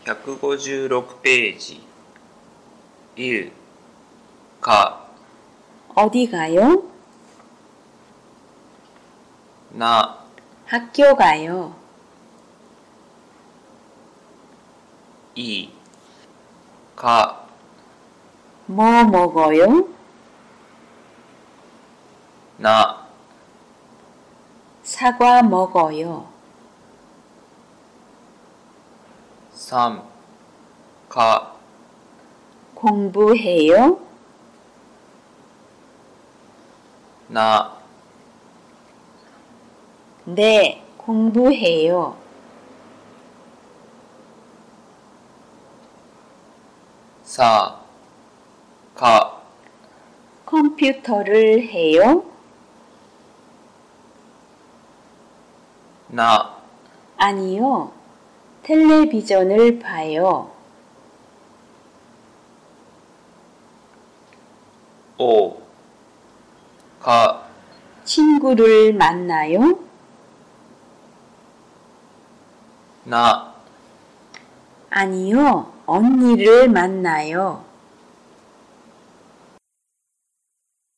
156ページ 1. 가 어디 가요? 나 학교 가요. 2. 가 뭐 먹어요? 나 사과 먹어요. 3. 가 공부해요? 나 네, 공부해요. 4. 가 컴퓨터를 해요? 나 아니요. 텔레비전을 봐요. 5. 가 친구를 만나요? 나 아니요. 언니를 만나요.